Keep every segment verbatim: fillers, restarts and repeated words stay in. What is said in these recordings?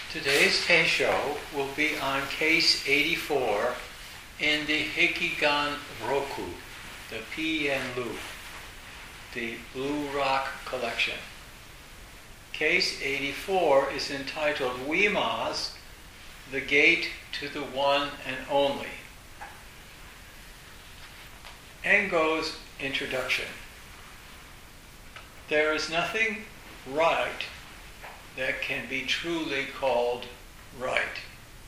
Today's Teisho will be on case eighty-four in the Hikigan Roku, the P N Lu, the Blue Rock Collection. Case eighty-four is entitled Wimas, the Gate to the One and Only. Engo's introduction. There is nothing right that can be truly called right.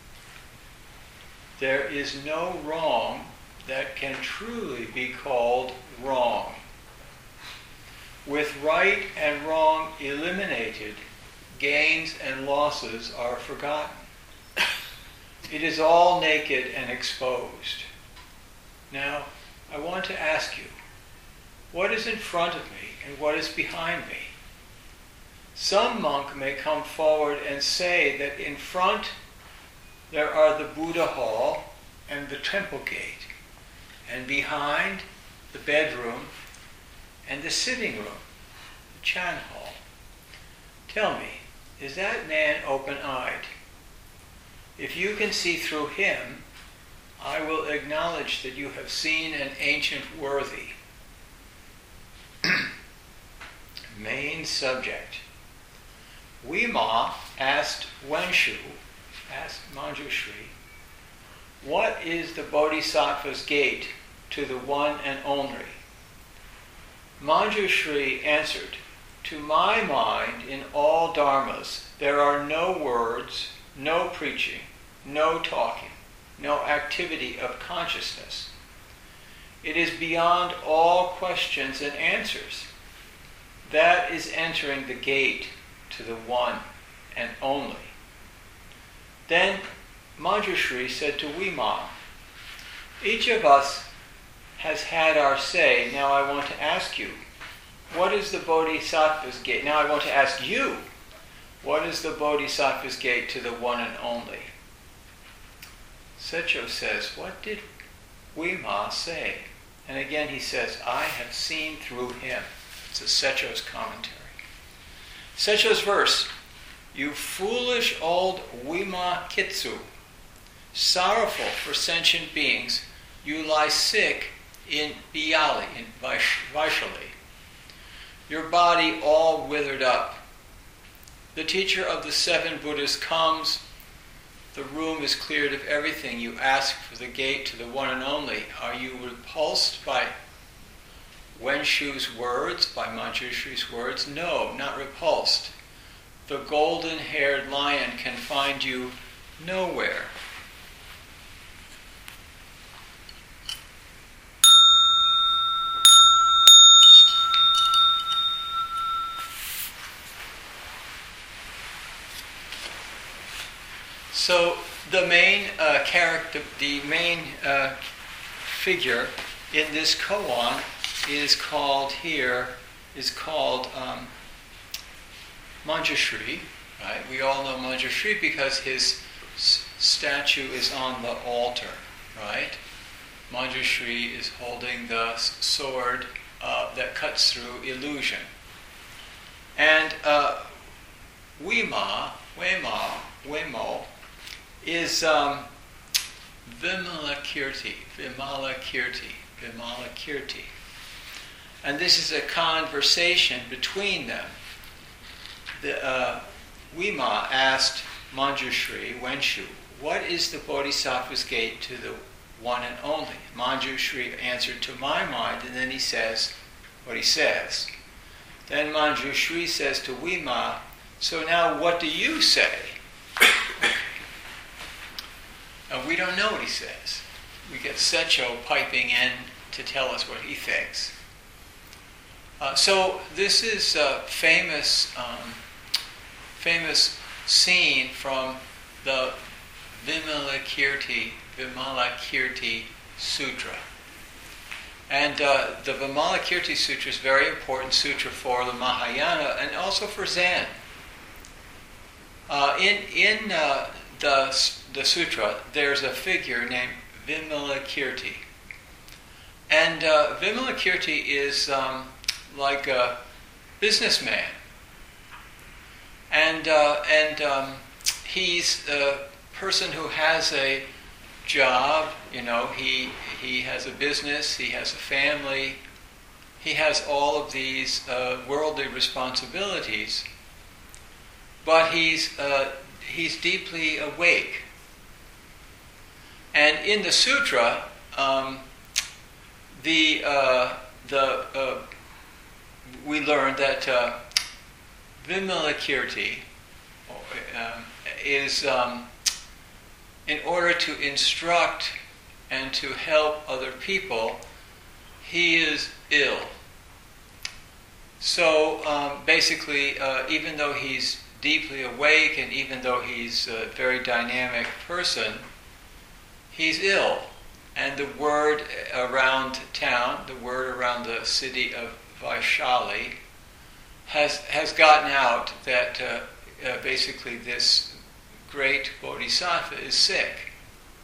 There is no wrong that can truly be called wrong. With right and wrong eliminated, gains and losses are forgotten. It is all naked and exposed. Now, I want to ask you, what is in front of me and what is behind me? Some monk may come forward and say that in front there are the Buddha hall and the temple gate, and behind the bedroom and the sitting room, the Chan hall. Tell me, is that man open-eyed? If you can see through him, I will acknowledge that you have seen an ancient worthy. Main subject. Wima asked Wenshu, asked Manjushri, what is the Bodhisattva's gate to the one and only? Manjushri answered, to my mind, in all dharmas, there are no words, no preaching, no talking, no activity of consciousness. It is beyond all questions and answers. That is entering the gate to the one and only. Then Manjushri said to Wima, each of us has had our say. Now I want to ask you, what is the Bodhisattva's gate? Now I want to ask you, what is the Bodhisattva's gate to the one and only? Secho says, what did Wima say? And again he says, I have seen through him. It's a Secho's commentary. Secho's verse, you foolish old Wima Kitsu, sorrowful for sentient beings, you lie sick in Biyali, in Vaishali. Your body all withered up. The teacher of the seven Buddhas comes. The room is cleared of everything. You ask for the gate to the one and only. Are you repulsed by Wenshu's words, by Manjushri's words? No, not repulsed. The golden-haired lion can find you nowhere. So the main uh, character, the main uh, figure in this koan is called here, is called um, Manjushri, right? We all know Manjushri because his s- statue is on the altar, right? Manjushri is holding the s- sword uh, that cuts through illusion. And uh, Wima, Wema, Wemo, is um, Vimalakirti, Vimalakirti, Vimalakirti. And this is a conversation between them. The, uh, Wima asked Manjushri, Wenshu, what is the Bodhisattva's gate to the one and only? Manjushri answered, to my mind, and then he says what he says. Then Manjushri says to Wima, so now what do you say? And we don't know what he says. We get Secho piping in to tell us what he thinks. Uh, so this is a famous, um, famous scene from the Vimalakirti, Vimalakirti Sutra. And uh, the Vimalakirti Sutra is a very important sutra for the Mahayana and also for Zen. Uh, in in uh, the the sutra, there's a figure named Vimalakirti, and uh, Vimalakirti is um, like a businessman, and uh, and um, he's a person who has a job, you know, he, he has a business, he has a family, he has all of these uh, worldly responsibilities, but he's, uh, he's deeply awake. And in the sutra, um, the, uh, the, uh, we learned that uh, Vimalakirti um, is, um, in order to instruct and to help other people, he is ill. So um, basically, uh, even though he's deeply awake and even though he's a very dynamic person, he's ill. And the word around town, the word around the city of Vaishali, has has gotten out that uh, uh, basically this great bodhisattva is sick.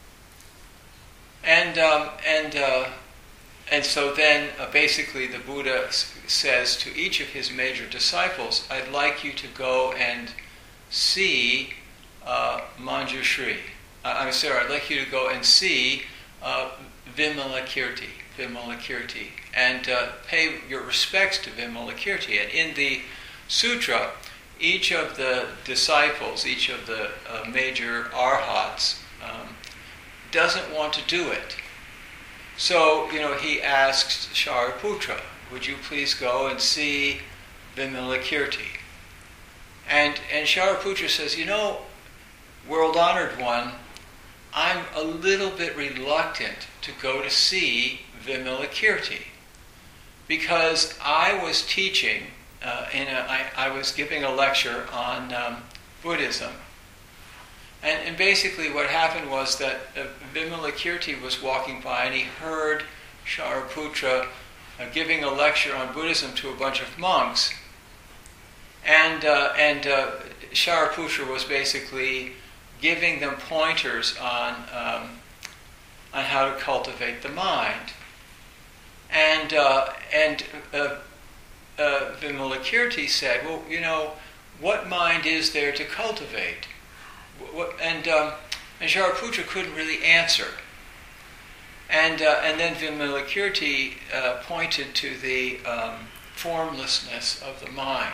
And um, and uh, and so then uh, basically the Buddha s- says to each of his major disciples, I'd like you to go and see uh, Manjushri. Uh, I'm sorry, I'd like you to go and see uh, Vimalakirti, Vimalakirti, and uh, pay your respects to Vimalakirti. And in the sutra, each of the disciples, each of the uh, major arhats, um, doesn't want to do it. So, you know, he asks Shariputra, would you please go and see Vimalakirti? And, and Shariputra says, you know, world-honored one, I'm a little bit reluctant to go to see Vimalakirti because I was teaching, uh, in a, I, I was giving a lecture on um, Buddhism. And, and basically what happened was that uh, Vimalakirti was walking by and he heard Shariputra uh, giving a lecture on Buddhism to a bunch of monks. And, uh, and uh, Shariputra was basically giving them pointers on um, on how to cultivate the mind. And uh, and uh, uh, Vimalakirti said, well, you know, what mind is there to cultivate? What, and um, and Shariputra couldn't really answer. And uh, and then Vimalakirti uh, pointed to the um, formlessness of the mind.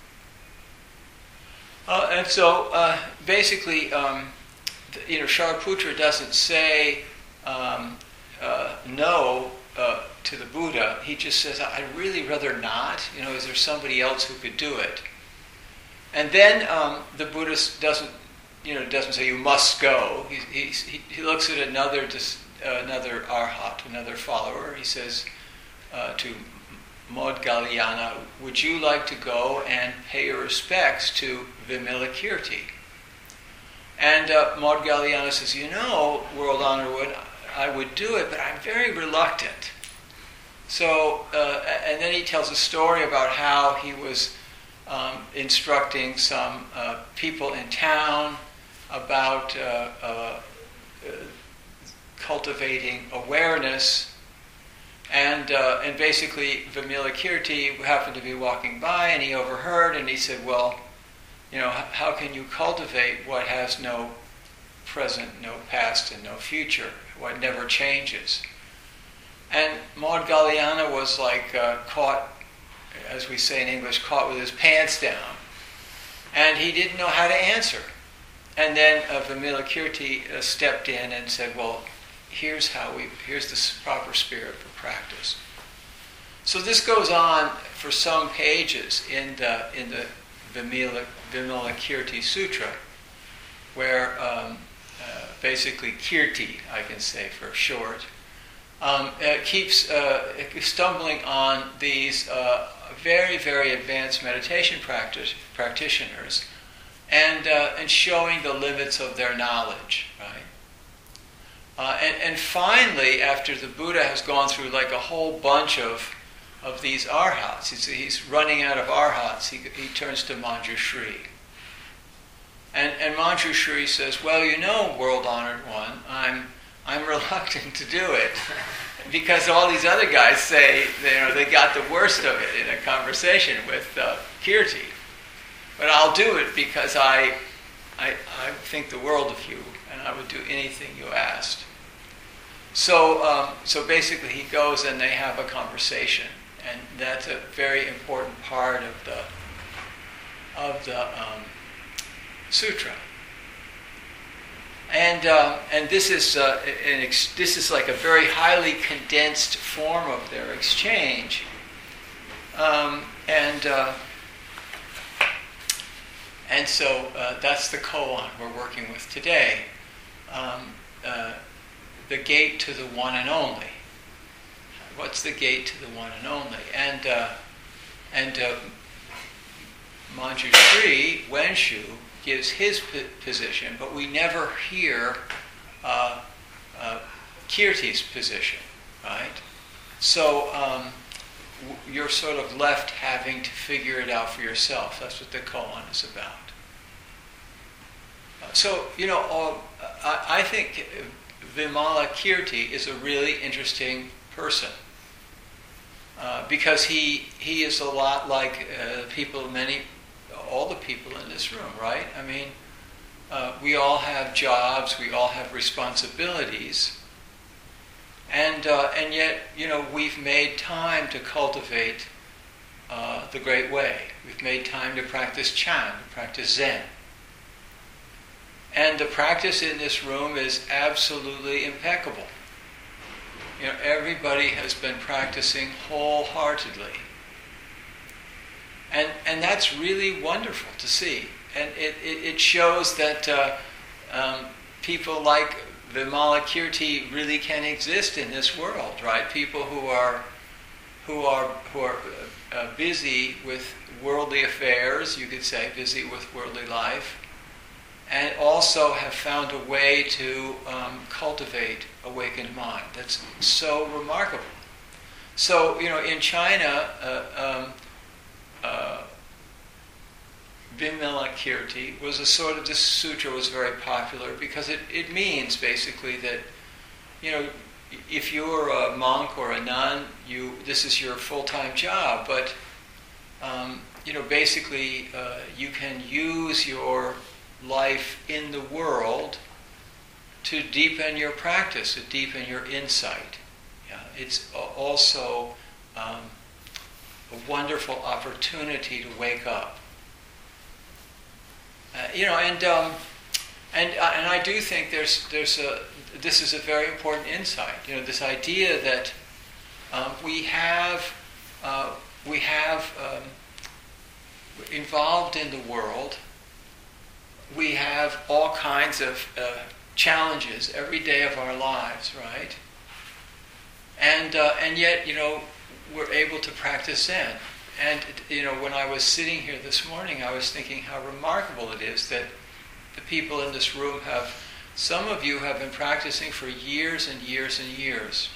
Uh, and so, uh, basically, um, th- you know, Shariputra doesn't say um, uh, no uh, to the Buddha. He just says, "I'd really rather not. You know, is there somebody else who could do it?" And then um, the Buddha doesn't, you know, doesn't say you must go. He he, he looks at another dis, uh, another arhat, another follower. He says uh, to Maudgalyana, would you like to go and pay your respects to Vimalakirti? And uh, Maudgalyana says, you know, world honor would, I would do it, but I'm very reluctant. So, uh, and then he tells a story about how he was um, instructing some uh, people in town about uh, uh, uh, cultivating awareness. And uh, and basically, Vimalakirti happened to be walking by, and he overheard, and he said, "Well, you know, h- how can you cultivate what has no present, no past, and no future? What never changes?" And Maudgalyana was like uh, caught, as we say in English, caught with his pants down, and he didn't know how to answer. And then uh, Vimalakirti uh, stepped in and said, "Well, here's how we, here's the proper spirit for practice." So this goes on for some pages in the in the Vimala, Vimalakirti Sutra, where um, uh, basically Kirti, I can say for short, um, it keeps uh, stumbling on these uh, very, very advanced meditation practice, practitioners and uh, and showing the limits of their knowledge, right? Uh, and, and finally, after the Buddha has gone through like a whole bunch of of these arhats, he's, he's running out of arhats, he, he turns to Manjushri. And, and Manjushri says, well, you know, world-honored one, I'm I'm reluctant to do it because all these other guys say, you know, they got the worst of it in a conversation with uh, Kirti. But I'll do it because I I, I think the world of you, and I would do anything you asked. So, um, so basically he goes and they have a conversation, and that's a very important part of the, of the um, sutra. And uh, and this is uh, an ex- this is like a very highly condensed form of their exchange, um, and uh, and so uh, that's the koan we're working with today. Um, uh, the gate to the one and only. What's the gate to the one and only? And uh, and uh, Manjushri Wenshu gives his p- position, but we never hear uh, uh, Kirti's position, right? So um, w- you're sort of left having to figure it out for yourself. That's what the koan is about. Uh, so, you know, uh, I, I think Vimala Kirti is a really interesting person. Uh, because he he is a lot like uh, people, many, all the people in this room, right? I mean, uh, we all have jobs, we all have responsibilities, and uh, and yet, you know, we've made time to cultivate uh, the great way. We've made time to practice Chan, to practice Zen. And the practice in this room is absolutely impeccable. You know, everybody has been practicing wholeheartedly. And and that's really wonderful to see. And it, it, it shows that uh, um, people like Vimala Kirti really can exist in this world, right? People who are who are who are uh, busy with worldly affairs, you could say, busy with worldly life, and also have found a way to um, cultivate awakened mind. That's so remarkable. So, you know, in China, uh, um, uh, Vimala Kirti was a sort of, this sutra was very popular because it, it means basically that, you know, if you're a monk or a nun, you this is your full-time job, but, um, you know, basically uh, you can use your life in the world to deepen your practice, to deepen your insight. Yeah, it's also um, a wonderful opportunity to wake up. Uh, you know, and um, and uh, and I do think there's there's a this is a very important insight. You know, this idea that um, we have uh, we have um, involved in the world. We have all kinds of uh, challenges every day of our lives, right? And uh, and yet, you know, we're able to practice Zen. And, you know, when I was sitting here this morning, I was thinking how remarkable it is that the people in this room have, some of you have been practicing for years and years and years.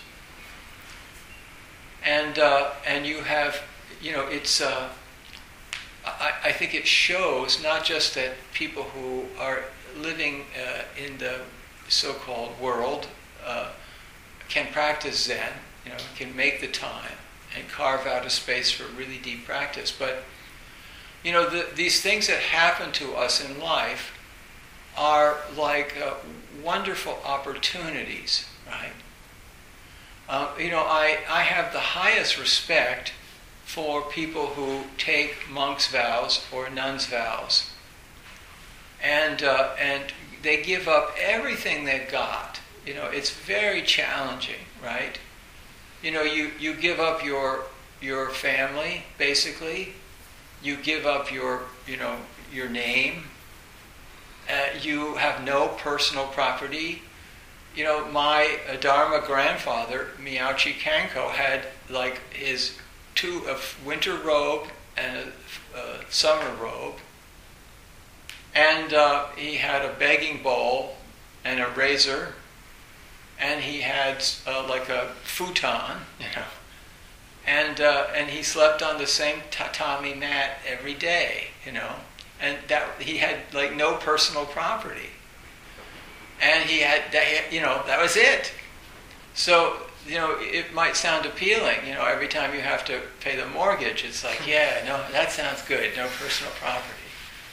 And uh, and you have, you know, it's... Uh, I, I think it shows not just that people who are living uh, in the so-called world uh, can practice Zen, you know, can make the time and carve out a space for really deep practice, but, you know, the, these things that happen to us in life are like uh, wonderful opportunities, right? Uh, you know, I, I have the highest respect for people who take monks' vows or nuns' vows. And uh, and they give up everything they've got. You know, it's very challenging, right? You know, you, you give up your your family, basically. You give up your, you know, your name. Uh, you have no personal property. You know, my uh, Dharma grandfather, Miyachi Kanko, had like his two a winter robe and a, a summer robe, and uh, he had a begging bowl and a razor, and he had uh, like a futon, you know, and uh, and he slept on the same tatami mat every day, you know, and that he had like no personal property, and he had that, you know, that was it. So, you know, it might sound appealing, you know, every time you have to pay the mortgage, it's like, yeah, no, that sounds good, no personal property.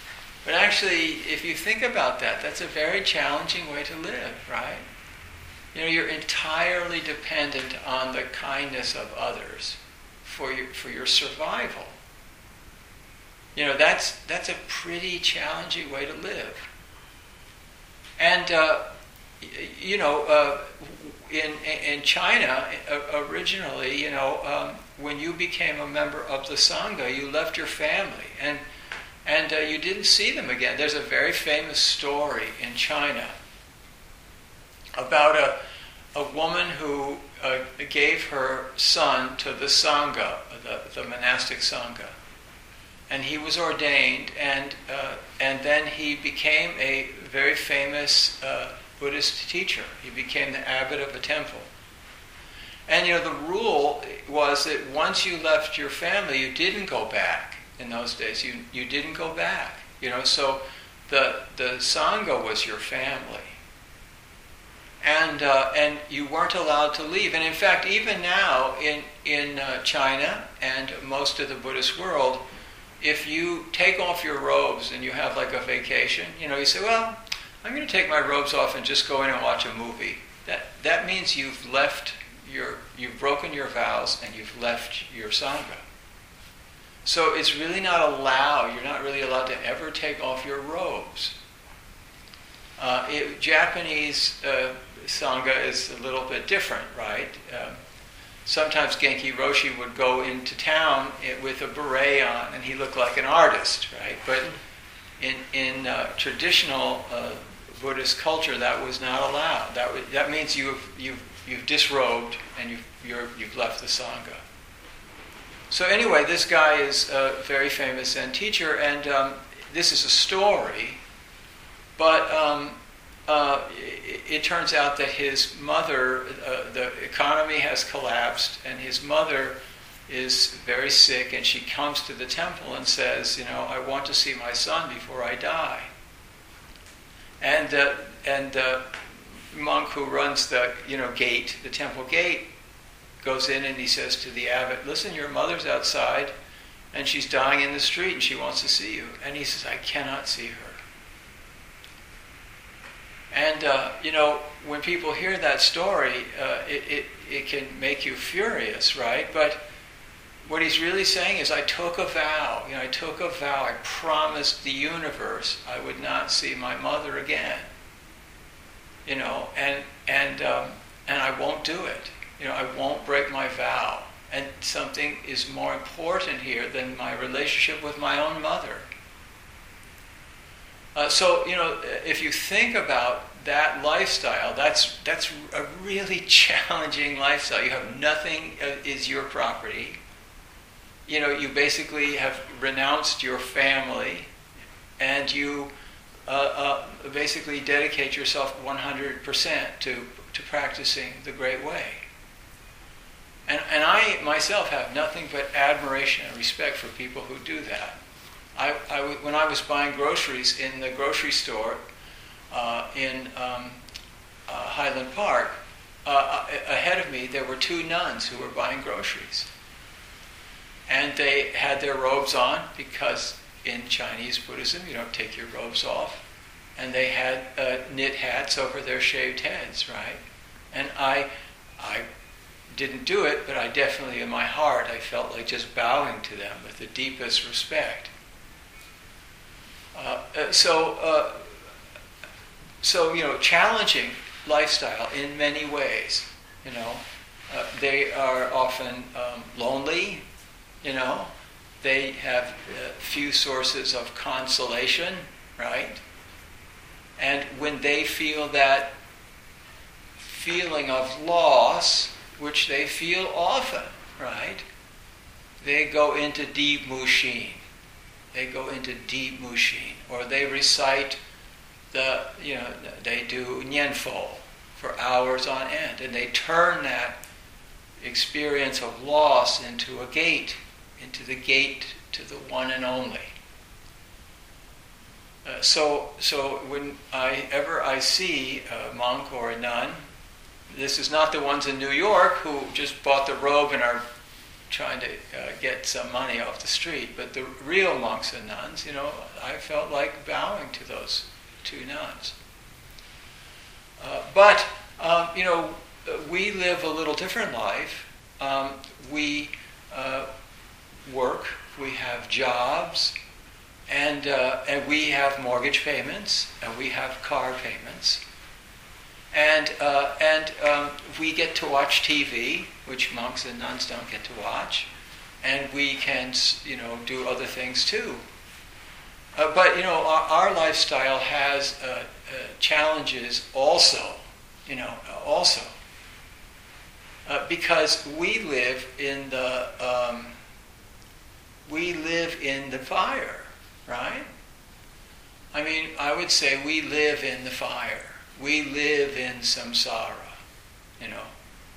But actually, if you think about that, that's a very challenging way to live, right? You know, you're entirely dependent on the kindness of others for your, for your survival. You know, that's that's a pretty challenging way to live. And uh, you know, uh, in in China uh, originally, you know, um, when you became a member of the Sangha, you left your family and and uh, you didn't see them again. There's a very famous story in China about a a woman who uh, gave her son to the Sangha, the, the monastic Sangha. And he was ordained, and uh, and then he became a very famous uh, Buddhist teacher. He became the abbot of a temple. And you know, the rule was that once you left your family, you didn't go back. In those days, you you didn't go back. You know, so the the Sangha was your family, and uh, and you weren't allowed to leave. And in fact, even now in in uh, China and most of the Buddhist world, if you take off your robes and you have like a vacation, you know, you say, well, I'm going to take my robes off and just go in and watch a movie. That that means you've left your, you've broken your vows and you've left your Sangha. So it's really not allowed, you're not really allowed to ever take off your robes. Uh, it, Japanese uh, Sangha is a little bit different, right? Um, Sometimes Genki Roshi would go into town with a beret on, and he looked like an artist, right? But in in uh, traditional uh, Buddhist culture, that was not allowed. That w- that means you've you've you've disrobed and you've you're, you've left the Sangha. So anyway, this guy is a very famous Zen teacher, and um, this is a story, but. Um, Uh, it, it turns out that his mother, uh, the economy has collapsed, and his mother is very sick, and she comes to the temple and says, you know, I want to see my son before I die. And uh, and the monk who runs the you know gate, the temple gate, goes in and he says to the abbot, listen, your mother's outside, and she's dying in the street, and she wants to see you. And he says, I cannot see her. And, uh, you know, when people hear that story, uh, it, it, it can make you furious, right? But what he's really saying is, I took a vow. You know, I took a vow. I promised the universe I would not see my mother again. You know, and and um, and I won't do it. You know, I won't break my vow. And something is more important here than my relationship with my own mother. Uh, so, you know, if you think about that lifestyle, that's that's a really challenging lifestyle. You have nothing uh, is your property. You know, you basically have renounced your family, and you uh, uh, basically dedicate yourself one hundred percent to, to practicing the Great Way. And, and I myself have nothing but admiration and respect for people who do that. I, I, when I was buying groceries in the grocery store uh, in um, uh, Highland Park, uh, ahead of me there were two nuns who were buying groceries. And they had their robes on because in Chinese Buddhism you don't take your robes off. And they had uh, knit hats over their shaved heads, right? And I, I didn't do it, but I definitely in my heart I felt like just bowing to them with the deepest respect. Uh, uh, so, uh, so you know, challenging lifestyle in many ways. You know, uh, they are often um, lonely. You know, they have uh, few sources of consolation, right? And when they feel that feeling of loss, which they feel often, right? They go into deep mushin. They go into deep mushin, or they recite the, you know, they do nianfo for hours on end, and they turn that experience of loss into a gate, into the gate to the one and only. Uh, so, so whenever I see a monk or a nun, this is not the ones in New York who just bought the robe and are trying to uh, get some money off the street. But the real monks and nuns, you know, I felt like bowing to those two nuns. Uh, but, um, you know, we live a little different life. Um, we uh, work, we have jobs, and, uh, and we have mortgage payments, and we have car payments. And, uh, and um, we get to watch T V, which monks and nuns don't get to watch. And we can, you know, do other things too. Uh, but, you know, our, our lifestyle has uh, uh, challenges also, you know, also. Uh, because we live in the, um, we live in the fire, right? I mean, I would say we live in the fire. We live in samsara, you know.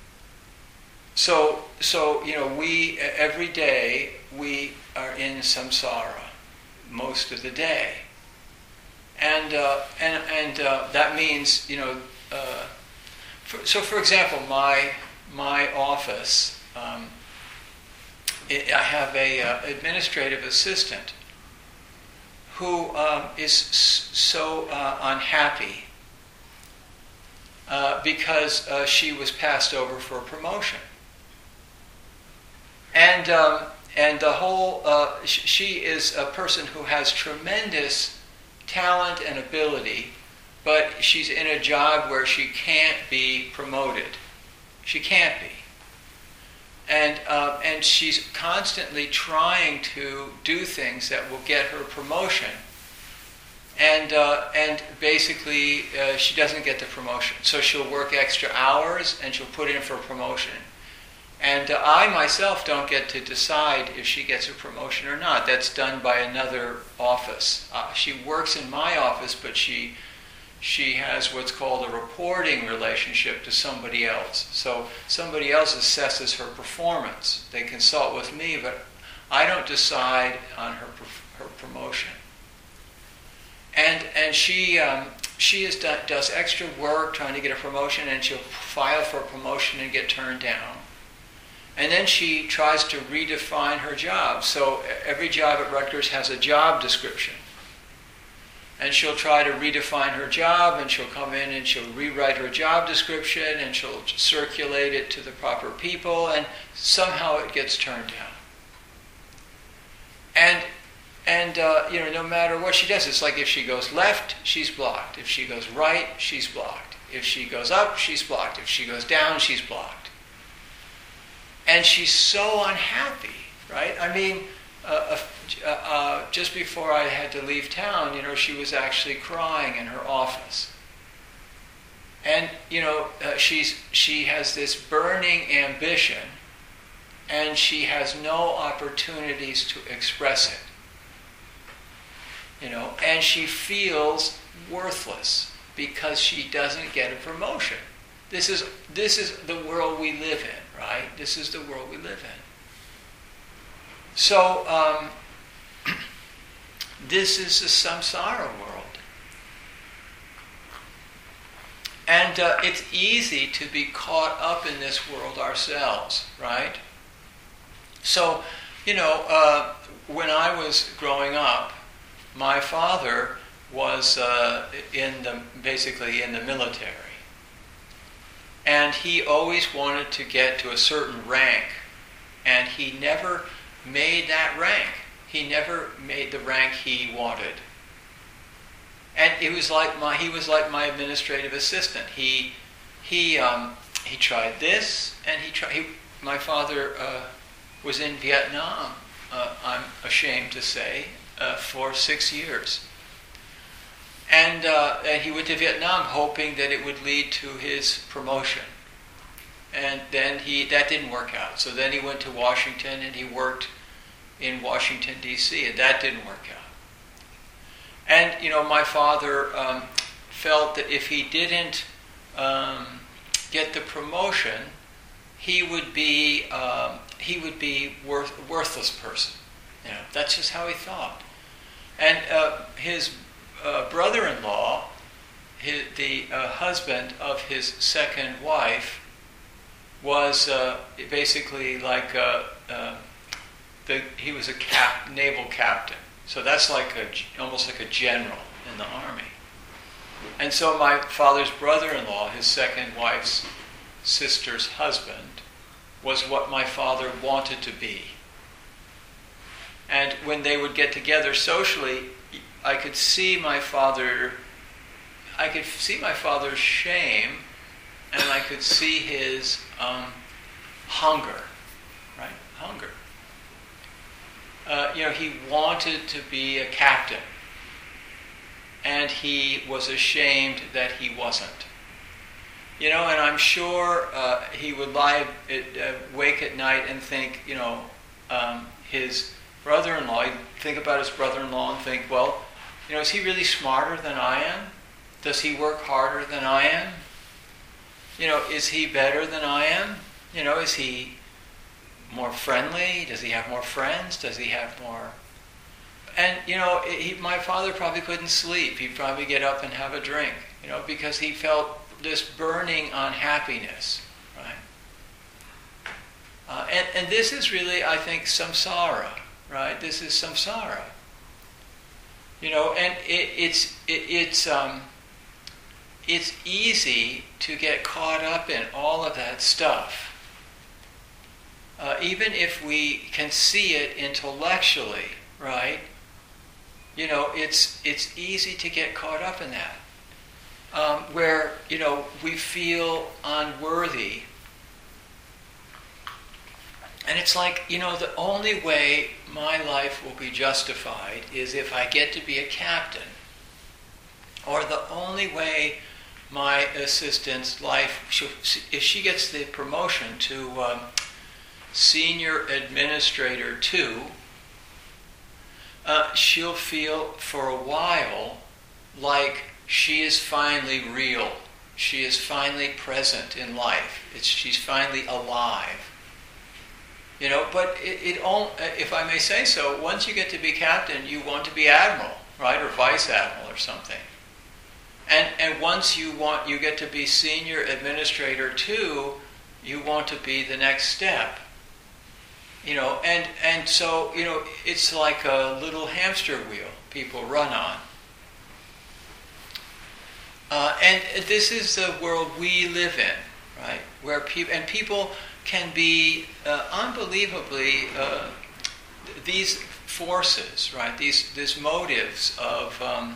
So, so you know, we, every day, we are in samsara, most of the day. And, uh, and, and uh, that means, you know, uh, for, so for example, my, my office, um, it, I have a uh, administrative assistant who um, is s- so uh, unhappy uh, because uh, she was passed over for a promotion. And um, and the whole, uh, sh- she is a person who has tremendous talent and ability, but she's in a job where she can't be promoted. She can't be. And uh, and she's constantly trying to do things that will get her promotion. And uh, and basically, uh, she doesn't get the promotion. So she'll work extra hours, and she'll put in for a promotion. And uh, I myself don't get to decide if she gets a promotion or not. That's done by another office. Uh, she works in my office, but she she has what's called a reporting relationship to somebody else. So somebody else assesses her performance. They consult with me, but I don't decide on her her promotion. And and she um, she is done, does extra work trying to get a promotion, and she'll file for a promotion and get turned down. And then she tries to redefine her job. So every job at Rutgers has a job description. And she'll try to redefine her job, and she'll come in and she'll rewrite her job description, and she'll circulate it to the proper people, and somehow it gets turned down. And and uh, you know, no matter what she does, it's like if she goes left, she's blocked. If she goes right, she's blocked. If she goes up, she's blocked. If she goes down, she's blocked. And she's so unhappy, right? I mean, uh, uh, uh, just before I had to leave town, you know, she was actually crying in her office. And, you know, uh, she's she has this burning ambition, and she has no opportunities to express it. You know, and she feels worthless because she doesn't get a promotion. This is this is the world we live in, right? This is the world we live in. So um, this is the samsara world, and uh, it's easy to be caught up in this world ourselves, right? So, you know, uh, when I was growing up, my father was uh, in the basically in the military. And he always wanted to get to a certain rank, and he never made that rank. He never made the rank he wanted. And it was like my he was like my administrative assistant. He he um, he tried this, and he tried. He, my father uh, was in Vietnam. Uh, I'm ashamed to say, uh, for six years. And, uh, and he went to Vietnam hoping that it would lead to his promotion. And then he that didn't work out. So then he went to Washington, and he worked in Washington, D C, and that didn't work out. And, you know, my father um, felt that if he didn't um, get the promotion, he would be um, he would be worth, a worthless person. You know, that's just how he thought. And uh, his Uh, brother-in-law, his, the uh, husband of his second wife, was uh, basically like a, uh, the, he was a cap, naval captain. So that's like a, almost like a general in the army. And so my father's brother-in-law, his second wife's sister's husband, was what my father wanted to be. And when they would get together socially, I could see my father, I could see my father's shame, and I could see his um, hunger, right? Hunger. Uh, you know, he wanted to be a captain, and he was ashamed that he wasn't. You know, and I'm sure uh, he would lie, at, uh, wake at night and think, you know, um, his brother-in-law, he'd think about his brother-in-law and think, well, you know, is he really smarter than I am? Does he work harder than I am? You know, is he better than I am? You know, is he more friendly? Does he have more friends? Does he have more... And, you know, he, my father probably couldn't sleep. He'd probably get up and have a drink, you know, because he felt this burning unhappiness, right? Uh, and, and this is really, I think, samsara, right? This is samsara. You know, and it, it's, it, it's, um, it's easy to get caught up in all of that stuff. Uh, even if we can see it intellectually, right? You know, it's it's easy to get caught up in that. Um, where, you know, we feel unworthy. And it's like, you know, the only way my life will be justified is if I get to be a captain. Or the only way my assistant's life, if she gets the promotion to um, senior administrator two, uh, she'll feel for a while like she is finally real. She is finally present in life. It's, she's finally alive. You know, but it, it all, if I may say so, once you get to be captain, you want to be admiral, right, or vice admiral or something. And and once you want, you get to be senior administrator too, you want to be the next step. You know, and and so, you know, it's like a little hamster wheel people run on. Uh, and this is the world we live in, right? Where people and people can be uh, unbelievably uh, these forces, right? These these motives of um,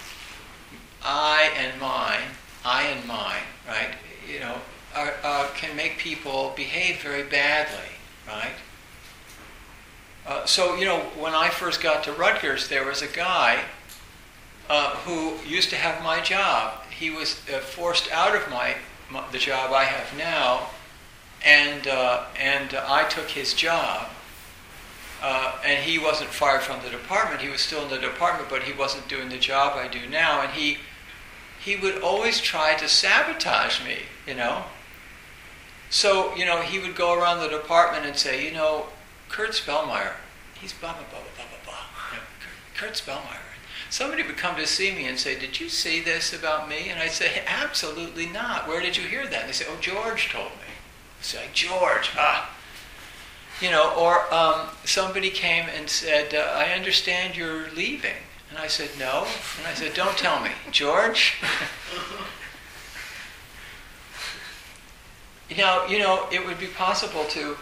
I and mine, I and mine, right? You know, are, uh, can make people behave very badly, right? Uh, so, you know, when I first got to Rutgers, there was a guy uh, who used to have my job. He was uh, forced out of my, my the job I have now, and uh, and uh, I took his job. Uh, and he wasn't fired from the department. He was still in the department, but he wasn't doing the job I do now. And he he would always try to sabotage me, you know. So, you know, he would go around the department and say, you know, Kurt Spellmeyer, he's blah, blah, blah, blah, blah, blah. You know, Kurt, Kurt Spellmeyer. Somebody would come to see me and say, did you say this about me? And I'd say, absolutely not. Where did you hear that? And they say, oh, George told me. I'd say, George, ah. You know, or um, somebody came and said, uh, I understand you're leaving. And I said, no. And I said, don't tell me. George? you know, you know, it would be possible to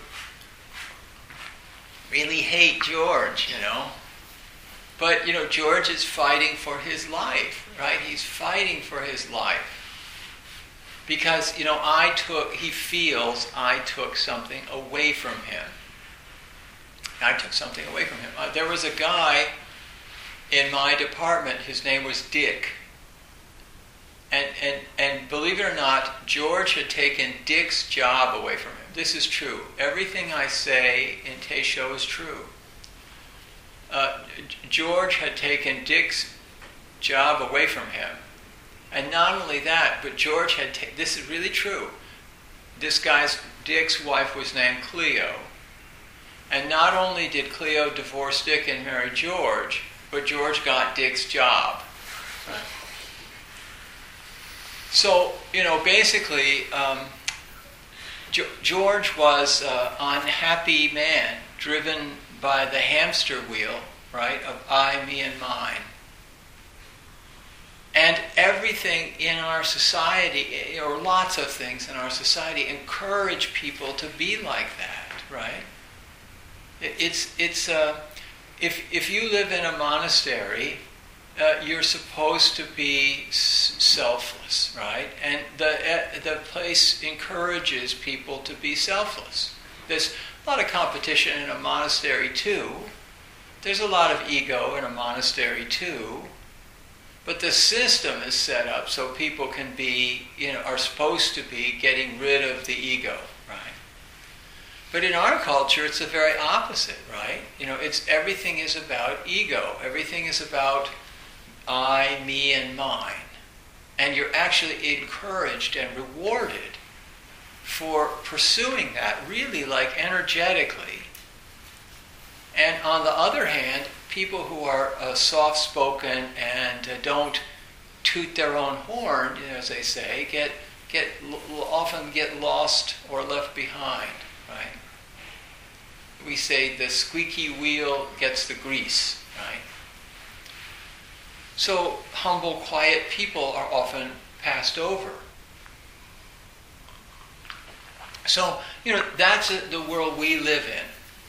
really hate George, you know. But, you know, George is fighting for his life, right? He's fighting for his life. Because, you know, I took, he feels I took something away from him. I took something away from him. Uh, there was a guy in my department, his name was Dick. And, and, and believe it or not, George had taken Dick's job away from him. This is true. Everything I say in Teisho is true. Uh, George had taken Dick's job away from him. And not only that, but George had taken, this is really true. This guy's, Dick's wife was named Cleo. And not only did Cleo divorce Dick and marry George, but George got Dick's job. Right? So, you know, basically, um, Jo- George was an unhappy man, driven by the hamster wheel, right, of I, me, and mine. And everything in our society, or lots of things in our society, encourage people to be like that, right? It's it's uh, if if you live in a monastery, uh, you're supposed to be s- selfless, right? And the uh, the place encourages people to be selfless. There's a lot of competition in a monastery too. There's a lot of ego in a monastery too. But the system is set up so people can be, you know, are supposed to be getting rid of the ego, right? But in our culture, it's the very opposite, right? You know, it's everything is about ego. Everything is about I, me, and mine. And you're actually encouraged and rewarded for pursuing that, really, like, energetically. And on the other hand, people who are uh, soft-spoken and uh, don't toot their own horn, you know, as they say, get get l- often get lost or left behind, right? We say the squeaky wheel gets the grease, right? So humble, quiet people are often passed over. So, you know, that's a, the world we live in.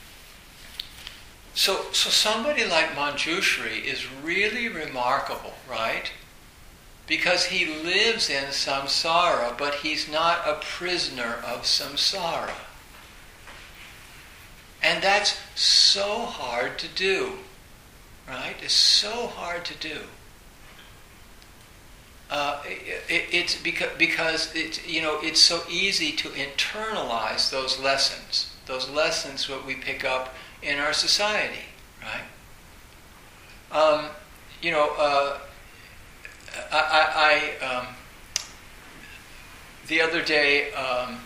So, so somebody like Manjushri is really remarkable, right? Because he lives in samsara, but he's not a prisoner of samsara. And that's so hard to do, right? It's so hard to do. Uh, it, it, it's because, because it's, you know, it's so easy to internalize those lessons, those lessons that we pick up in our society, right? Um, you know, uh, I, I, I um, the other day, um,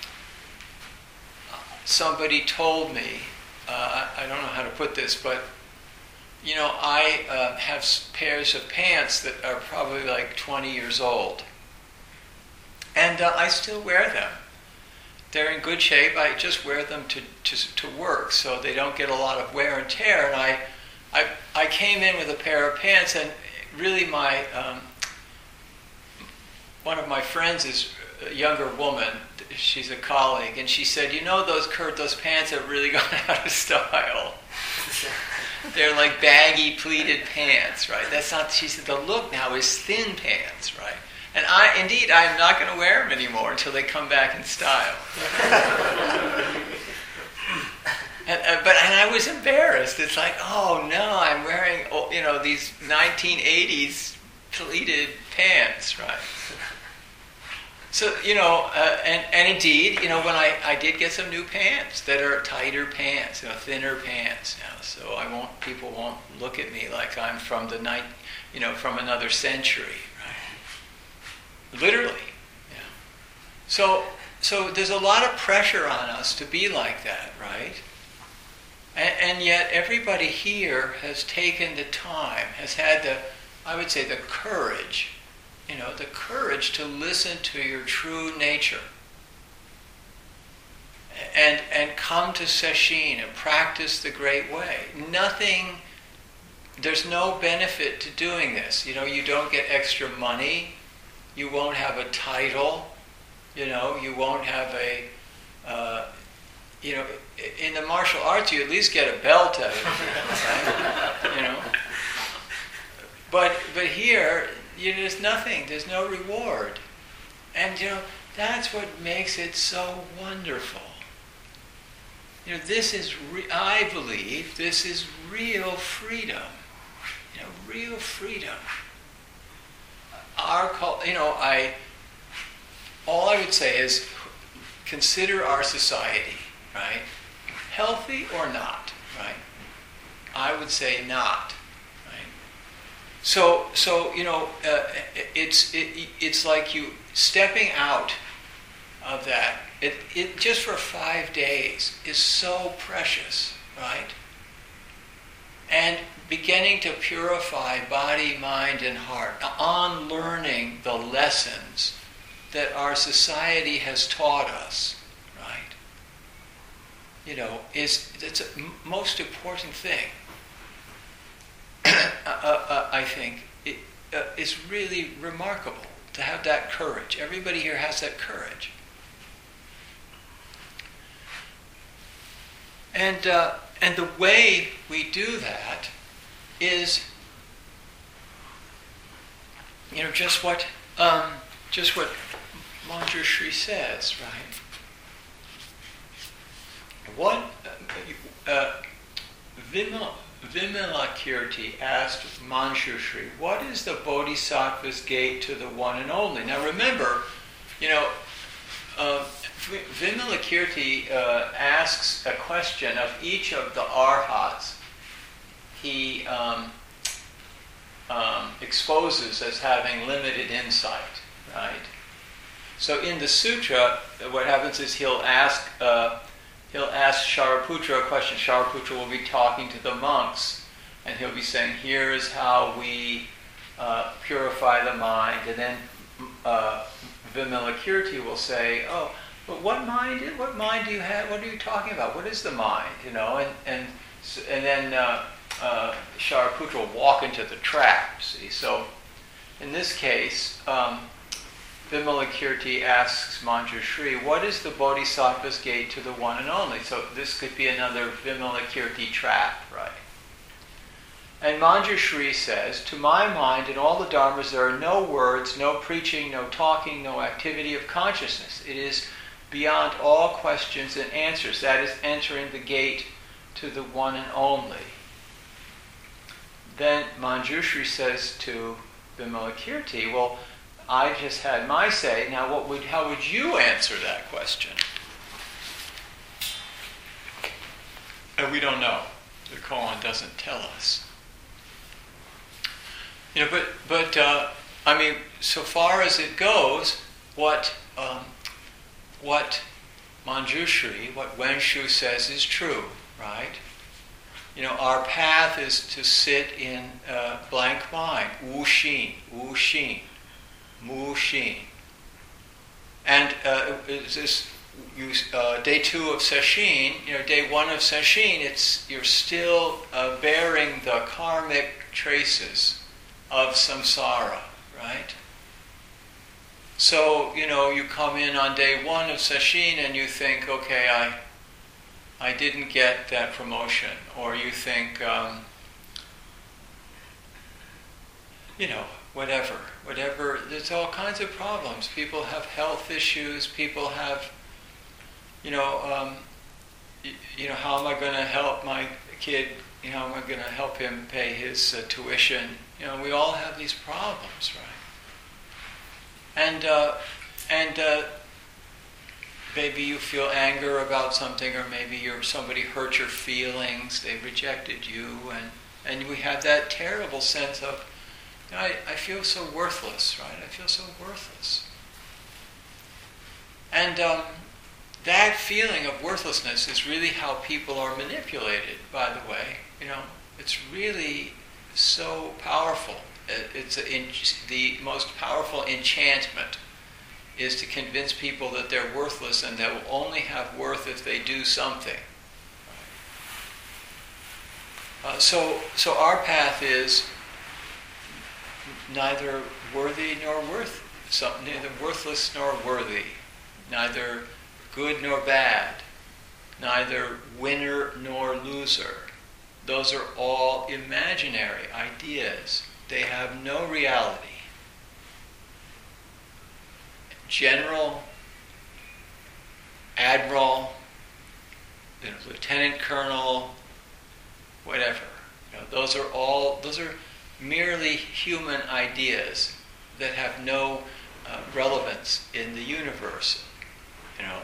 somebody told me, uh, I, I don't know how to put this, but, you know, I uh, have pairs of pants that are probably like twenty years old, and uh, I still wear them. They're in good shape. I just wear them to, to to work, so they don't get a lot of wear and tear. And I, I, I came in with a pair of pants, and really my um, one of my friends is a younger woman. She's a colleague, and she said, "You know, those Kurt, those pants have really gone out of style. They're like baggy pleated pants, right? That's not." She said, "The look now is thin pants, right?" And I, indeed, I'm not going to wear them anymore until they come back in style. and, uh, but and I was embarrassed. It's like, oh no, I'm wearing, oh, you know, these nineteen eighties pleated pants, right? So, you know, uh, and, and indeed, you know, when I, I did get some new pants that are tighter pants, you know, thinner pants, you know, so I won't, people won't look at me like I'm from the night, you know, from another century. Literally. Yeah. So so there's a lot of pressure on us to be like that, right? And, and yet everybody here has taken the time, has had the, I would say, the courage, you know, the courage to listen to your true nature. And and come to Sesshin and practice the great way. Nothing, there's no benefit to doing this. You know, you don't get extra money. You won't have a title, you know, you won't have a, uh, you know, in the martial arts you at least get a belt out of it, right? You know. But but here, you know, there's nothing, there's no reward. And, you know, that's what makes it so wonderful. You know, this is, re- I believe, this is real freedom. You know, real freedom. Our, you know, I, all I would say is consider our society, right? Healthy or not, right? I would say not, right? So, so you know, uh, it's it, it's like you stepping out of that. It it just for five days is so precious, right? And beginning to purify body, mind, and heart, unlearning the lessons that our society has taught us, you know, is it's a m- most important thing. uh, uh, I think it uh, is really remarkable to have that courage. Everybody here has that courage. And uh, and the way we do that is, you know, just what um, just what Manjushri says, right? What uh, uh, Vimala, Vimalakirti asked Manjushri, what is the Bodhisattva's gate to the one and only? Now remember, you know, uh, Vimalakirti uh, asks a question of each of the arhats he um, um, exposes as having limited insight, right? So in the sutra, what happens is he'll ask uh, he'll ask Shariputra a question. Shariputra will be talking to the monks, and he'll be saying, "Here is how we uh, purify the mind." And then uh, Vimalakirti will say, "Oh, but what mind? What mind do you have? What are you talking about? What is the mind? You know?" And and and then uh, uh, Shariputra will walk into the trap. See, so in this case. Um, Vimalakirti asks Manjushri, what is the Bodhisattva's gate to the one and only? So this could be another Vimalakirti trap, right? And Manjushri says, to my mind, in all the dharmas there are no words, no preaching, no talking, no activity of consciousness. It is beyond all questions and answers. That is entering the gate to the one and only. Then Manjushri says to Vimalakirti, well, I just had my say. Now, what would, how would you answer that question? And we don't know. The koan doesn't tell us. You know, but but uh, I mean, so far as it goes, what um, what Manjushri, what Wenshu says is true, right? You know, our path is to sit in uh, blank mind, wu xin, wu xin. Mu Shin. And uh, this, you, uh, day two of Sesshin, you know, day one of Sesshin, it's you're still uh, bearing the karmic traces of samsara, right? So, you know, you come in on day one of Sesshin and you think, okay, I, I didn't get that promotion, or you think, um, you know, whatever, whatever, there's all kinds of problems. People have health issues, people have, you know, um, you, you know, how am I going to help my kid, you know, how am I going to help him pay his uh, tuition? You know, we all have these problems, right? And, uh, and uh, maybe you feel anger about something, or maybe you're, somebody hurt your feelings, they rejected you, and, and we have that terrible sense of, I, I feel so worthless, right? I feel so worthless. And um, that feeling of worthlessness is really how people are manipulated, by the way. You know, it's really so powerful. It's a, in, the most powerful enchantment is to convince people that they're worthless and that will only have worth if they do something. Uh, so, so our path is neither worthy nor worth, neither worthless nor worthy, neither good nor bad, neither winner nor loser. Those are all imaginary ideas. They have no reality. General, admiral, you know, lieutenant colonel, whatever. You know, those are all, those are merely human ideas that have no uh, relevance in the universe, you know.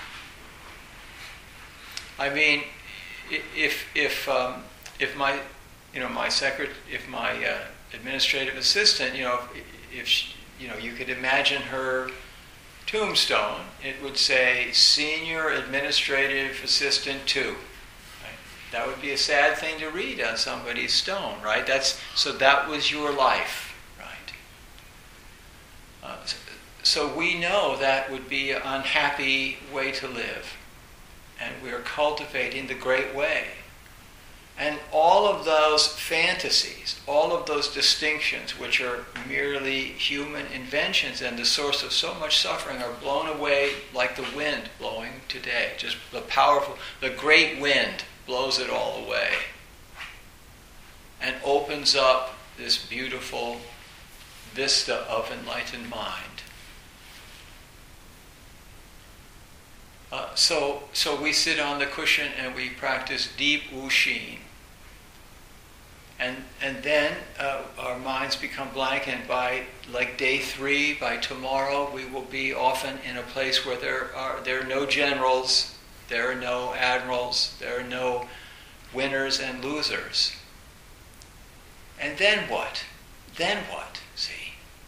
I mean, if if um, if my you know my secret if my uh, administrative assistant, you know, if, if she, you know, you could imagine her tombstone, it would say Senior Administrative Assistant two. That would be a sad thing to read on somebody's stone, right? That's so that was your life, right? Uh, so we know that would be an unhappy way to live. and we are cultivating the great way. And all of those fantasies, all of those distinctions, which are merely human inventions and the source of so much suffering, are blown away like the wind blowing today. Just the powerful, the great wind blows it all away and opens up this beautiful vista of enlightened mind. Uh, so, so we sit on the cushion and we practice deep Wushin. And, and then uh, our minds become blank, and by like day three, by tomorrow, we will be often in a place where there are, there are no generals, there are no admirals, there are no winners and losers. And then what? Then what? See?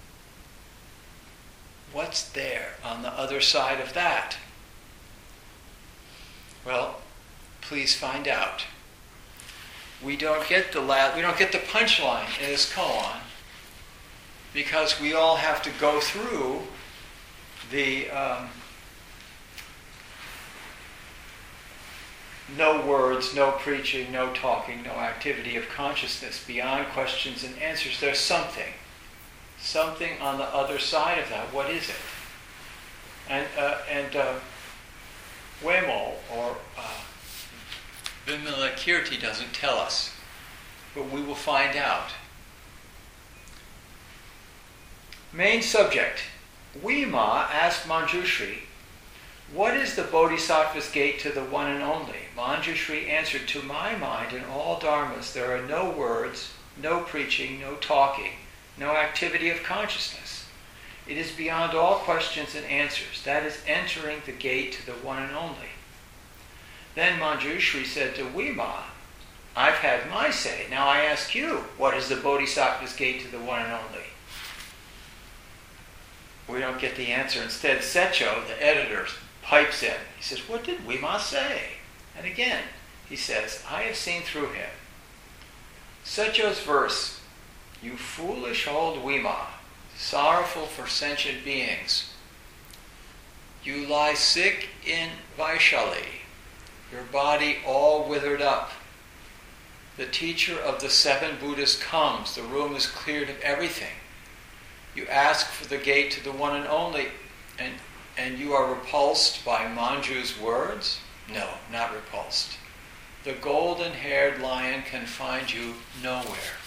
What's there on the other side of that? Well, please find out. We don't get the la- we don't get the punchline in this koan because we all have to go through the um, no words, no preaching, no talking, no activity of consciousness beyond questions and answers. There's something, something on the other side of that. What is it? And uh, and uh, Wemo or uh, Vimalakirti doesn't tell us, but we will find out. Main subject. Wima asked Manjushri, what is the Bodhisattva's gate to the one and only? Manjushri answered, to my mind, in all dharmas there are no words, no preaching, no talking, no activity of consciousness. It is beyond all questions and answers. That is entering the gate to the one and only. Then Manjushri said to Wima, I've had my say. Now I ask you, what is the Bodhisattva's gate to the one and only? We don't get the answer. Instead, Secho, the editor, pipes in. He says, what did Wima say? And again, he says, I have seen through him. Secho's verse, you foolish old Wima, sorrowful for sentient beings, you lie sick in Vaishali, your body all withered up. The teacher of the seven Buddhas comes, the room is cleared of everything. You ask for the gate to the one and only, and, and you are repulsed by Manju's words? No, not repulsed. The golden-haired lion can find you nowhere.